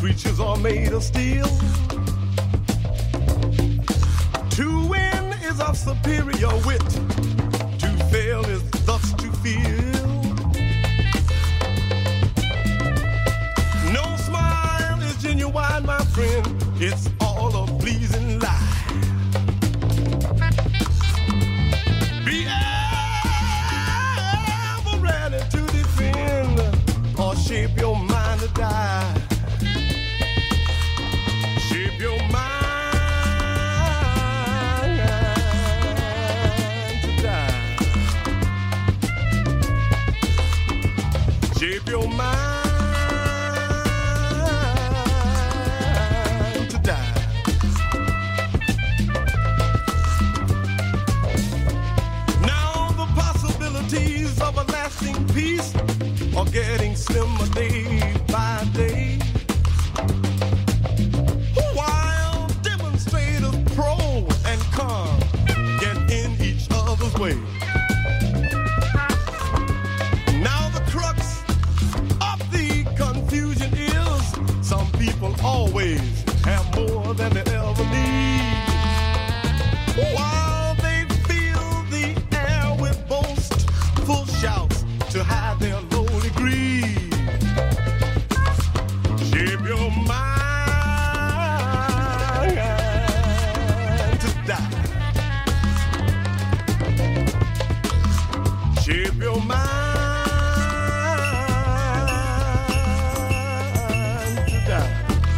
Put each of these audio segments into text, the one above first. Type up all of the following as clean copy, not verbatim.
breeches are made of steel. To win is of superior wit. To fail is thus to feel. No smile is genuine, my friend. It's all a pleasing lie. Be ever ready to defend or shape your mind to die. Shape your mind to die. Shape your mind to die. Now the possibilities of a lasting peace are getting slimmer day by day. While demonstrators pro and con get in each other's way. Now the crux of the confusion is some people always have more than they ever need. While they fill the air with boastful shouts to hide their lowly greed. Shape your mind to die. Shape your mind to die.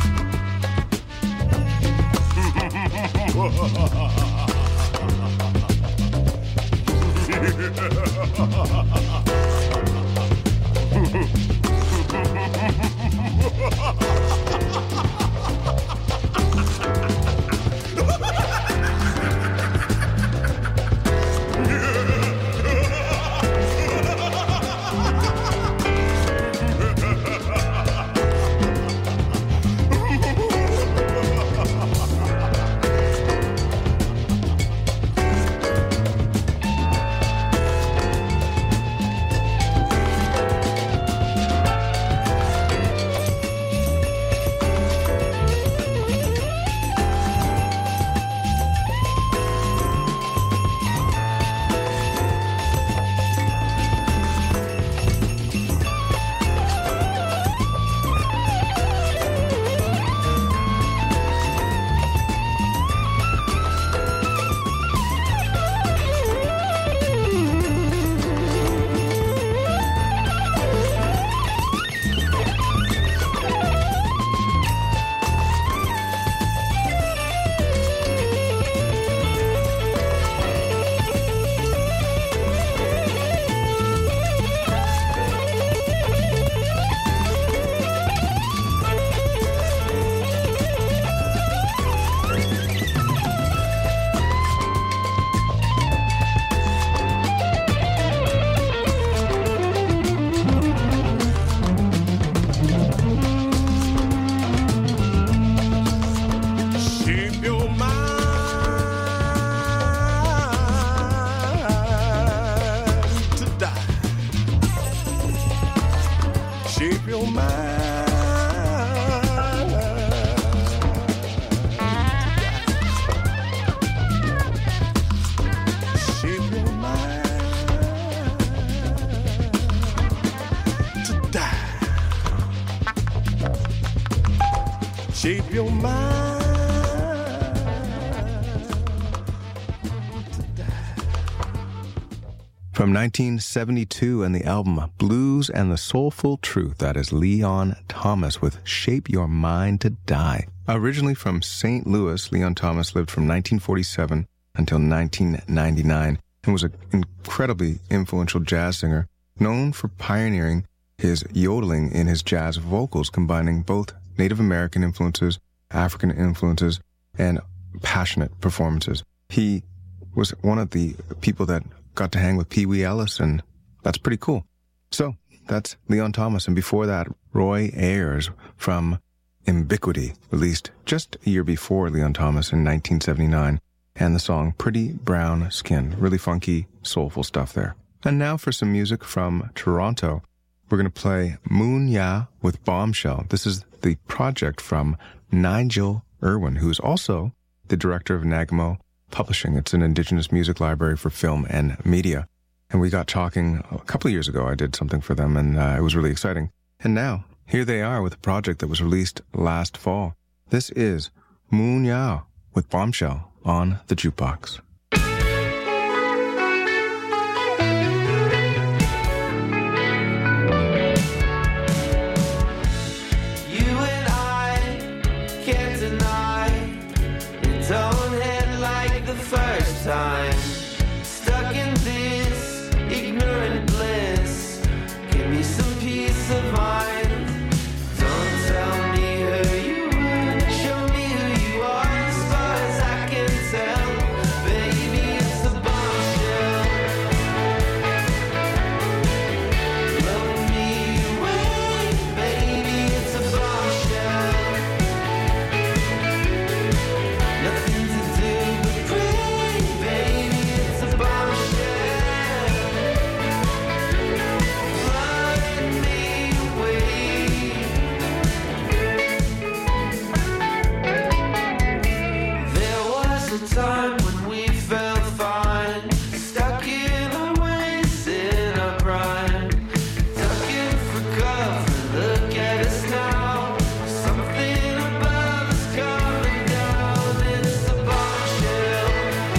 Shape your mind to die. From 1972 and the album Blues and the Soulful Truth, that is Leon Thomas with Shape Your Mind to Die. Originally from St. Louis, Leon Thomas lived from 1947 until 1999 and was an incredibly influential jazz singer known for pioneering his yodeling in his jazz vocals, combining both Native American influences, African influences, and passionate performances. He was one of the people that got to hang with Pee Wee Ellis, and that's pretty cool. So, that's Leon Thomas, and before that, Roy Ayers from Ubiquity, released just a year before Leon Thomas in 1979, and the song Pretty Brown Skin. Really funky, soulful stuff there. And now for some music from Toronto. we're going to play Moon Ya with Bombshell. This is the project from Nigel Irwin, who's also the director of Nagamo Publishing. It's an indigenous music library for film and media. And we got talking a couple of years ago. I did something for them, and it was really exciting. And now, here they are with a project that was released last fall. This is Moon Ya with Bombshell on the Jukebox. First time stuck in this ignorant bliss, give me some peace of mind. Don't tell me who you are, show me who you are. As far as I can tell, baby, it's a bombshell. Blowing me away, baby, it's a bombshell. Nothing to do but pray, baby, it's a bombshell. Blowing me away. There was a time when we felt fine, stuck in our ways, in our prime, ducking for cover. Look at us now, something above us coming down. It's a bombshell,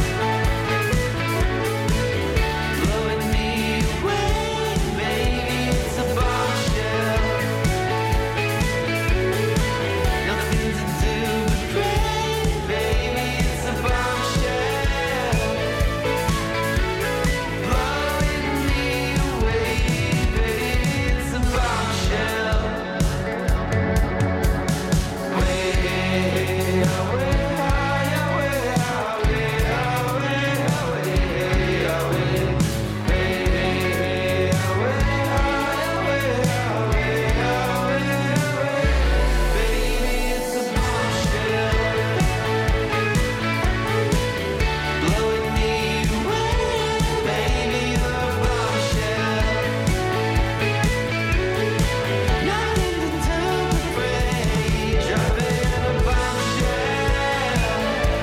blowing me away, baby, it's a bombshell. Nothing to do but pray, baby, it's a bombshell. Blowing me away, baby, it's a bombshell. Way away, away, away, away, baby, it's a bombshell. Blowing me away, baby, you're a bombshell. Nothing to do but pray, dropping a bombshell.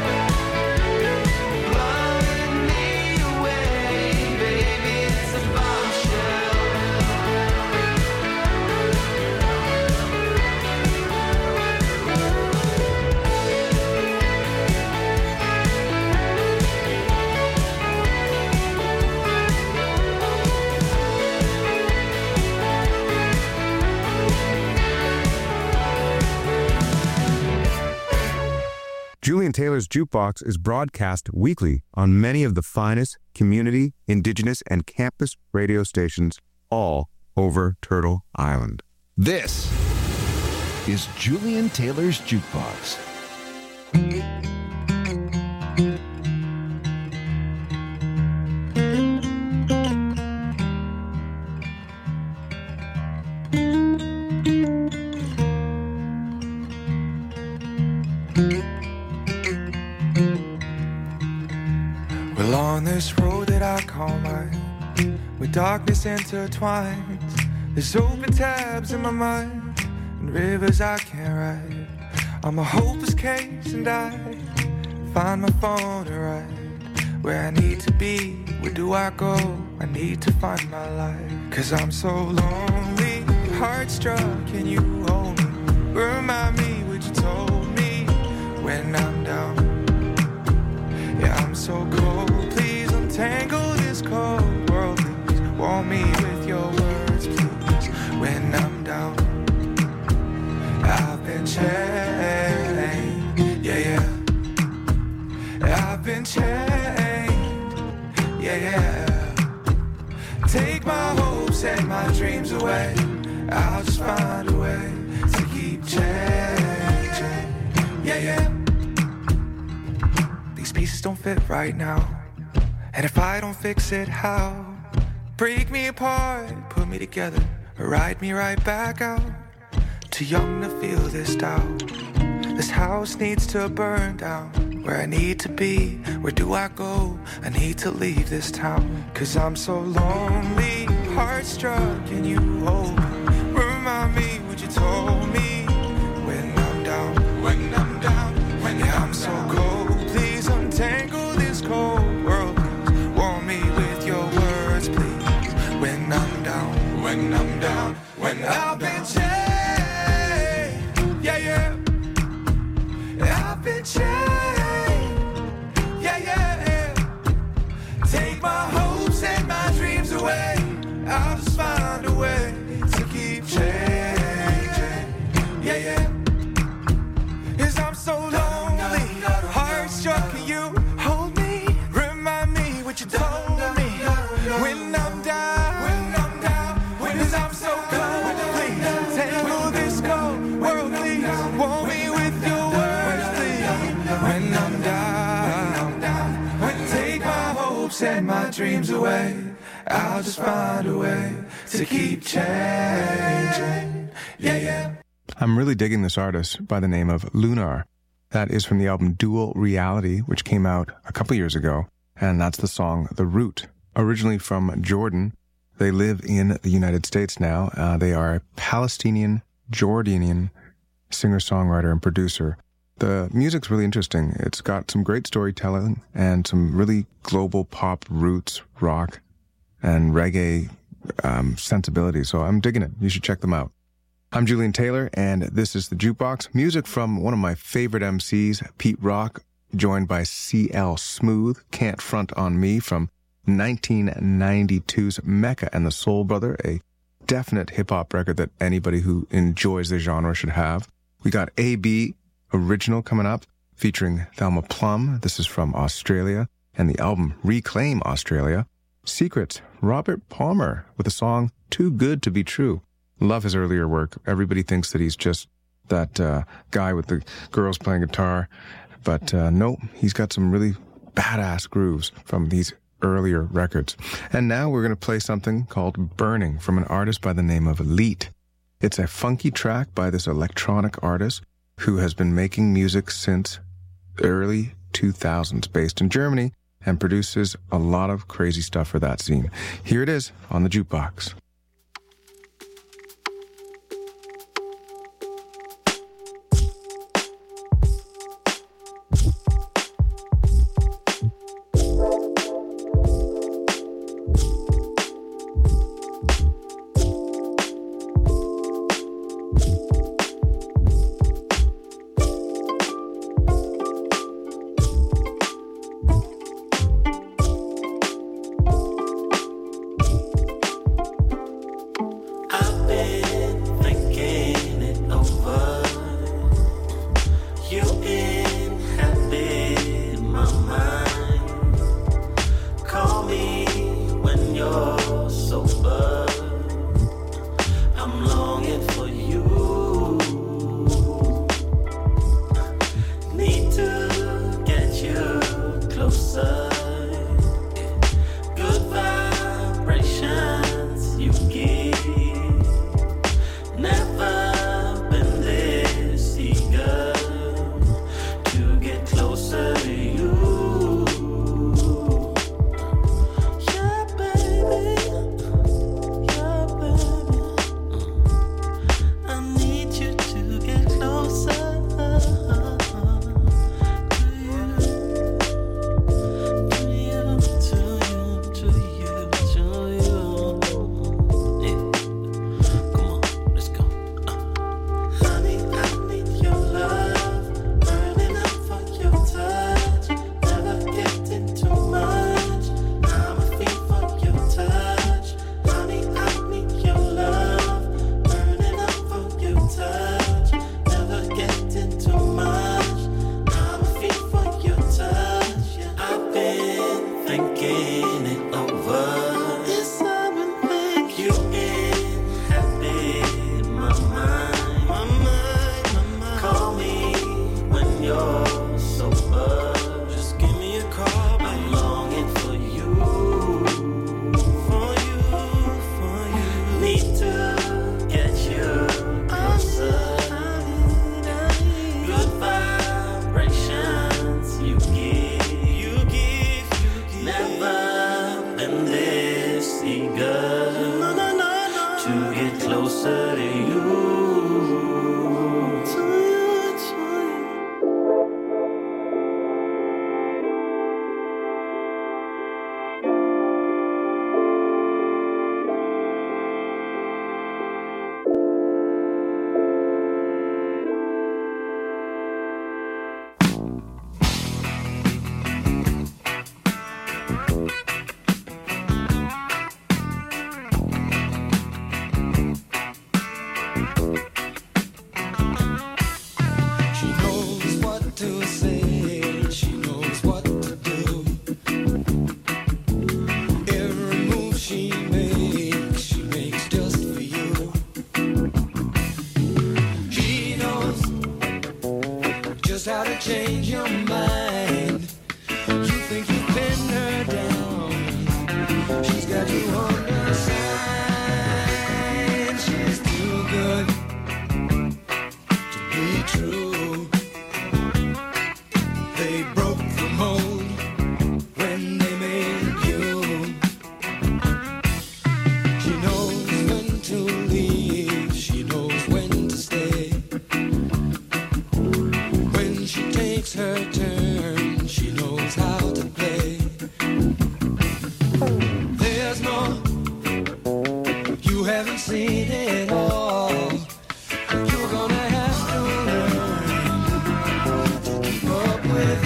Blowing me away, baby, it's a bombshell. Julian Taylor's Jukebox is broadcast weekly on many of the finest community, indigenous, and campus radio stations all over Turtle Island. This is Julian Taylor's Jukebox. Well, on this road that I call mine, with darkness intertwines, there's open tabs in my mind and rivers I can't ride. I'm a hopeless case and I find my phone to ride. Where I need to be, where do I go? I need to find my life. Cause I'm so lonely, heart struck, can you hold me? Remind me what you told me when I'm down. Yeah, I'm so cold, please untangle this cold world, please. Warm me with your words, please, when I'm down. I've been chained, yeah, yeah. I've been chained, yeah, yeah. Take my hopes and my dreams away, I'll just find a way to keep changing, yeah, yeah. These pieces don't fit right now, and if I don't fix it, how? Break me apart, put me together, or write me right back out. Too young to feel this doubt. This house needs to burn down. Where I need to be, where do I go? I need to leave this town. Cause I'm so lonely, heart struck, can you hold me? Remind me what you told me. When I'm down, when I'm down, when I'm so cold. Please untangle this cold world. Please warm me with your words, please. When I'm down, when I'm down, when I've been chained, yeah, yeah. I've been chained, yeah, yeah. Take my hopes and my dreams away. I'll just find a way to keep changing, yeah, yeah. 'Cause I'm so lonely, heart struck, can you hold me? Remind me what you told me. When I'm down, cause I'm so cold, please. Tangle this cold world, please. Warm me with your words, please. When I'm down, take my hopes and my dreams away. I'll just find a way to keep changing, yeah, yeah. I'm really digging this artist by the name of Lunar. That is from the album Dual Reality, which came out a couple years ago, and that's the song The Root. Originally from Jordan, they live in the United States now. They are a Palestinian-Jordanian singer-songwriter and producer. The music's really interesting. It's got some great storytelling and some really global pop roots, rock, and reggae sensibility. So I'm digging it. You should check them out. I'm Julian Taylor, and this is The Jukebox. Music from one of my favorite MCs, Pete Rock, joined by CL Smooth, Can't Front on Me from 1992's Mecca and the Soul Brother, a definite hip-hop record that anybody who enjoys the genre should have. We got AB Original coming up, featuring Thelma Plum. This is from Australia, and the album Reclaim Australia. Secrets, Robert Palmer with the song Too Good to Be True. Love his earlier work. Everybody thinks that he's just that guy with the girls playing guitar, but no, he's got some really badass grooves from these earlier records. And now we're going to play something called Burning from an artist by the name of Leet. It's a funky track by this electronic artist who has been making music since the early 2000s, based in Germany, and produces a lot of crazy stuff for that scene. Here it is on the Jukebox. to say, she knows what to do. Every move she makes just for you. She knows just how to change your mind. You think you pin her down, she's got you on her side. She's too good to be true. They broke the mold when they made you. She knows when to leave, she knows when to stay. When she takes her turn, she knows how to play. There's more, you haven't seen it all. You're gonna have to learn to keep up with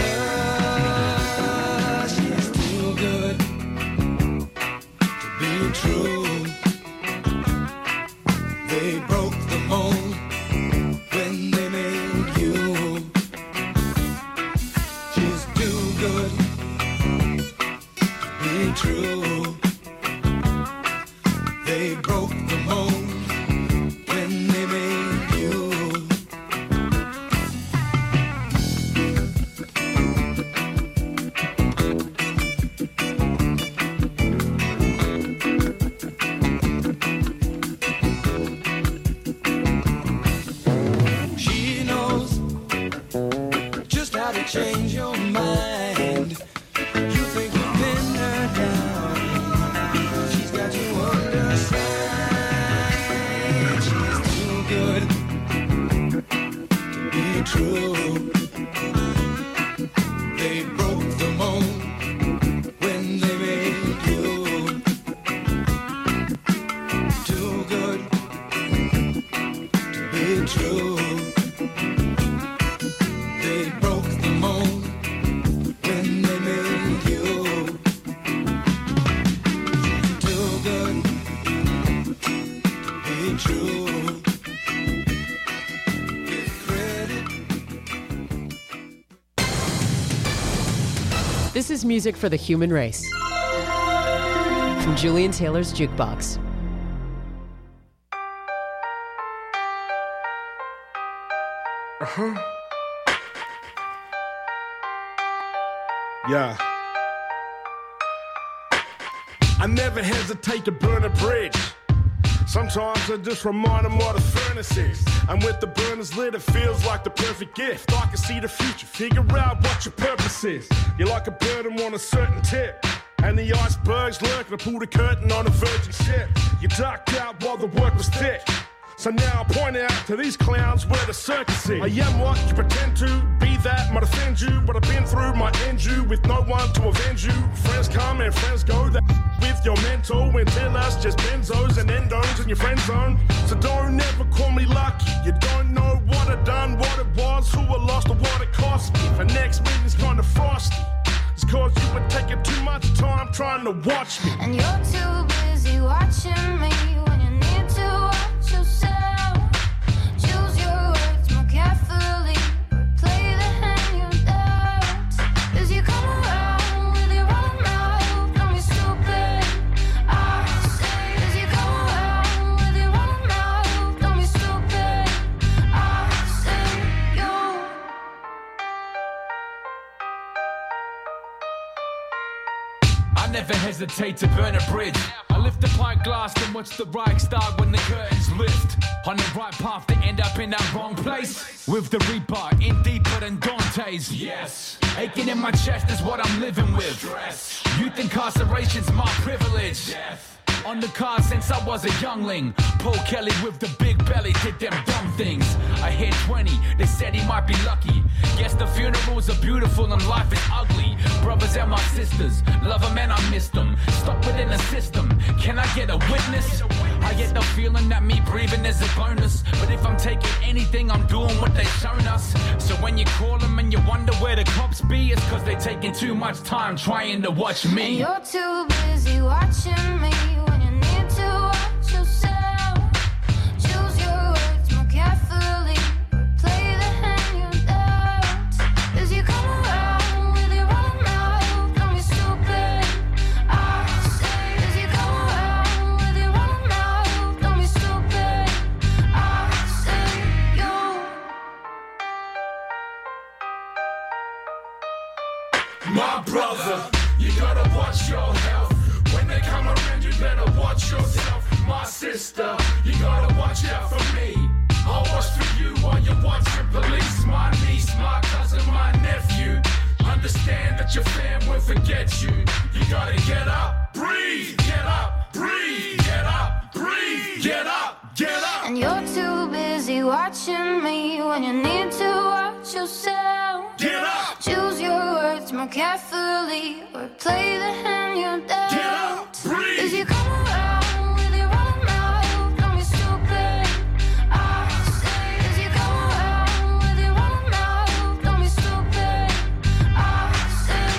her. She's too good to be true. They broke the mold when they made you. She's too good to be true. They broke the mold when they made you. She knows just how to change your mind. You think you pin her down, she's got you on her side. She's too good to be true. They broke the mold when they made you. Too good to be true. They broke the mold when they made you. Too good to be true. Give credit. This is music for the human race. From Julian Taylor's Jukebox. Yeah. I never hesitate to burn a bridge. Sometimes I just remind them what a furnace is. And with the burners lit, it feels like the perfect gift. I can see the future, figure out what your purpose is. You're like a bird and on a certain tip. And the icebergs lurk, and I pulled a curtain on a virgin ship. You ducked out while the work was thick. So now I point out to these clowns where the circus is. I am what you pretend to be, that might offend you, but I've been through my end you with no one to avenge you. Friends come and friends go, that with your mentor and tell us just benzos and endos in your friend zone. So don't ever call me lucky. You don't know what I done, what it was, who I lost or what it cost me. If our next meeting's kind of frosty, it's cause you were taking too much time trying to watch me. And you're too busy watching me when you need to watch yourself. Choose your words more carefully, play the hand you dealt. As you come around with your own mouth, don't be stupid, I say. As you come around with your own mouth, don't be stupid, I say. You. I never hesitate to burn a bridge. I lift a pint glass and watch the Reichstag when the curtains lift. On the right path to end up in that wrong place. With the reaper in deeper than Dante's. Yes. Aching in my chest is what I'm living with. Stress. Youth incarceration's my privilege. Death. On the card since I was a youngling. Paul Kelly with the big belly did them dumb things. I hit 20, they said he might be lucky. Guess the funerals are beautiful and life is ugly. Brothers and my sisters, love them and I miss them. Stuck within the system, can I get a witness? I get the feeling that me breathing is a bonus. But if I'm taking anything, I'm doing what they've shown us. So when you call them and you wonder where the cops be, it's cause they're taking too much time trying to watch me. And you're too busy watching me when you need to watch yourself. Choose your words more carefully, play the hand you dealt. my brother. You gotta watch your health. When they come around, you better watch yourself. My sister, you gotta watch out for me. I'll watch for you while you're watching police. My niece, my cousin, my nephew. Understand that your fam will forget you. You gotta get up, breathe, get up, breathe, get up, breathe, get up, get up. And you're too busy watching me when you need to watch yourself. Get up, Choose your words more carefully or play the hand you're dealt. get up, breathe. As you come around with your running mouth, don't be stupid. I say, as you come around with your running mouth, don't be stupid. I say,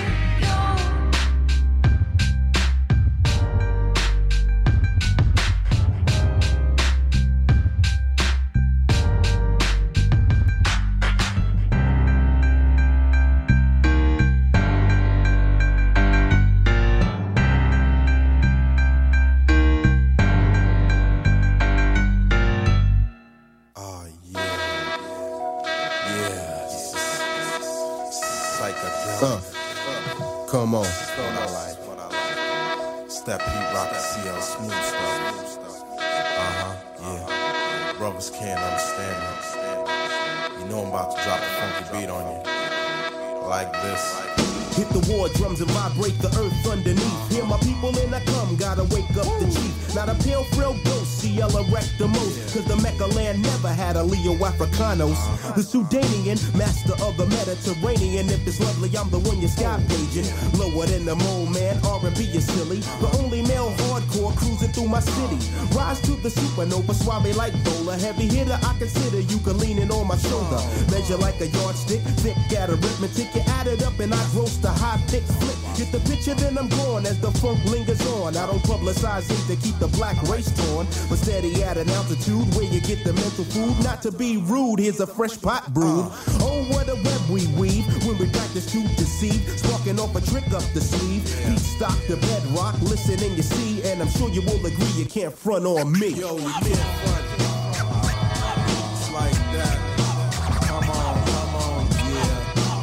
Come on. What I like. Step Pete Rock, CL smooth stuff. Yeah. Brothers can't understand me. You know I'm about to drop a funky beat on you. Like this. Hit the war drums and vibrate the earth underneath. Hear my people and I come, gotta wake up the chief. Not a pale frail ghost, CL erect the most. Cause the Mecca land never had a Leo Africanos. The Sudanian, master of the Mediterranean. If it's lovely, I'm the one you're sky paging. Lower than the mole man, R&B is silly. The only male hardcore cruising through my city. Rise to the supernova, suave like bowler. Heavy hitter, I consider you can lean it on my shoulder. Measure like a yardstick, thick at arithmetic. You add it up and I roast the high pitch flip. Get the picture, then I'm gone as the funk lingers on. I don't publicize it to keep the black race torn, but steady at an altitude where you get the mental food. Not to be rude, here's a fresh pot brewed. Oh, what a web we weave when we practice to deceive. Sparking off a trick up the sleeve. Beat stock the bedrock, listen and you see, and I'm sure you will agree you can't front on me. Yo, you can't front. It's like that. Come on, yeah.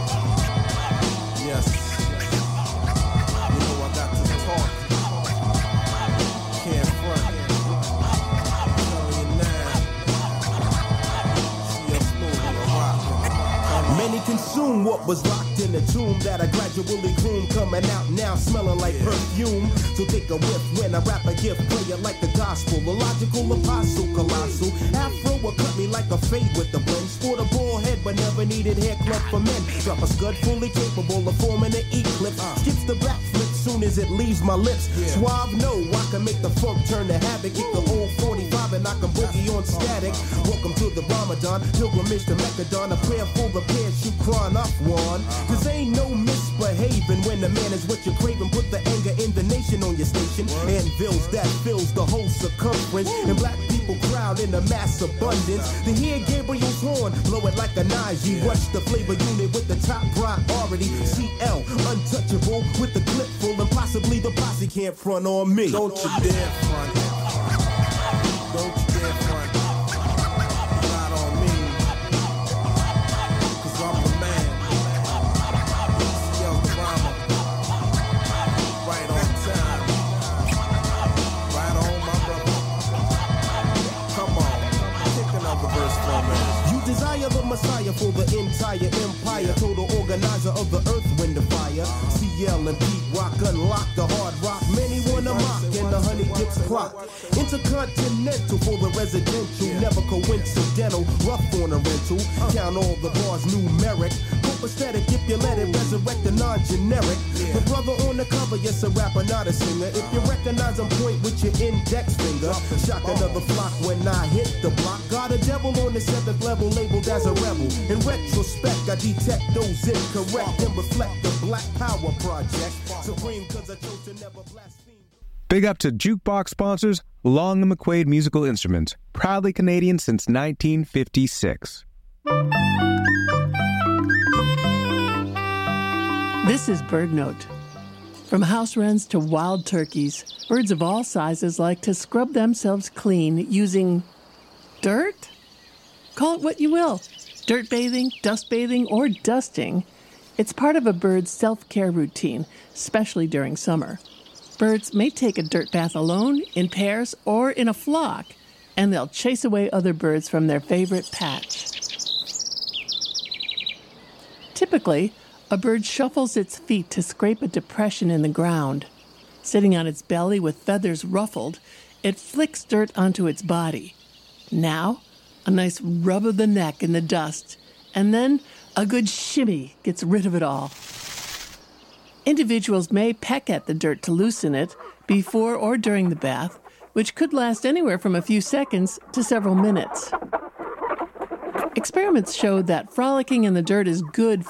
Yes. You know I got to talk. Can't front. I'm telling you now. See us moving a rock. Many consume what was locked in a tomb that I gradually groom, coming out now smelling like perfume. So take a whiff when I rap a gift, play it like the gospel, a logical apostle, colossal. Afro will cut me like a fade with the blend. Sport a bald head but never needed hair club for men. Drop a scud fully capable of forming an eclipse. Skips the backflip soon as it leaves my lips. Suave, no, I can make the funk turn to havoc. Kick the old 45 and I can boogie on static. Welcome to the Ramadan, pilgrimage to Mecca-don. A prayer for the parachute crying off one. Cause ain't no misbehaving when the man is what you're craving. Put the anger in the nation on your station. Anvils that fills the whole circumference. And black people crowd in a mass abundance. To hear Gabriel's horn, blow it like a Najee. Rush the flavor unit with the top priority. CL, untouchable with the clip full. And possibly the posse can't front on me. Don't you dare front. Don't you dare front. Not on me. Cause I'm the man. CL the rhymer. Right on time. Right on, my brother. Come on. Take another verse for me. You desire the Messiah for the entire empire. Total organizer of the earth, wind, the fire. CL and Pete Rock unlock the hard rock. Many wanna mock and the honey dips clock. Intercontinental for the residential. Never coincidental. Rough on a rental. Count all the bars numeric. Copacetic if you let it resurrect the non-generic. The brother on the cover, yes, a rapper, not a singer. If you recognize him, point with your index finger. Shock another flock when I hit the block. Got a devil on the 7th level labeled as a rebel. In retrospect, I detect those incorrect and reflect the Black Power Project. Supreme cause I chose to never blaspheme. Big up to Jukebox sponsors, Long & McQuaid Musical Instruments, proudly Canadian since 1956. This is Bird Note. From house wrens to wild turkeys, birds of all sizes like to scrub themselves clean using dirt? Call it what you will. Dirt bathing, dust bathing, or dusting. It's part of a bird's self-care routine, especially during summer. Birds may take a dirt bath alone, in pairs, or in a flock, and they'll chase away other birds from their favorite patch. Typically, a bird shuffles its feet to scrape a depression in the ground. Sitting on its belly with feathers ruffled, it flicks dirt onto its body. Now, a nice rub of the neck in the dust, and then a good shimmy gets rid of it all. Individuals may peck at the dirt to loosen it before or during the bath, which could last anywhere from a few seconds to several minutes. Experiments showed that frolicking in the dirt is good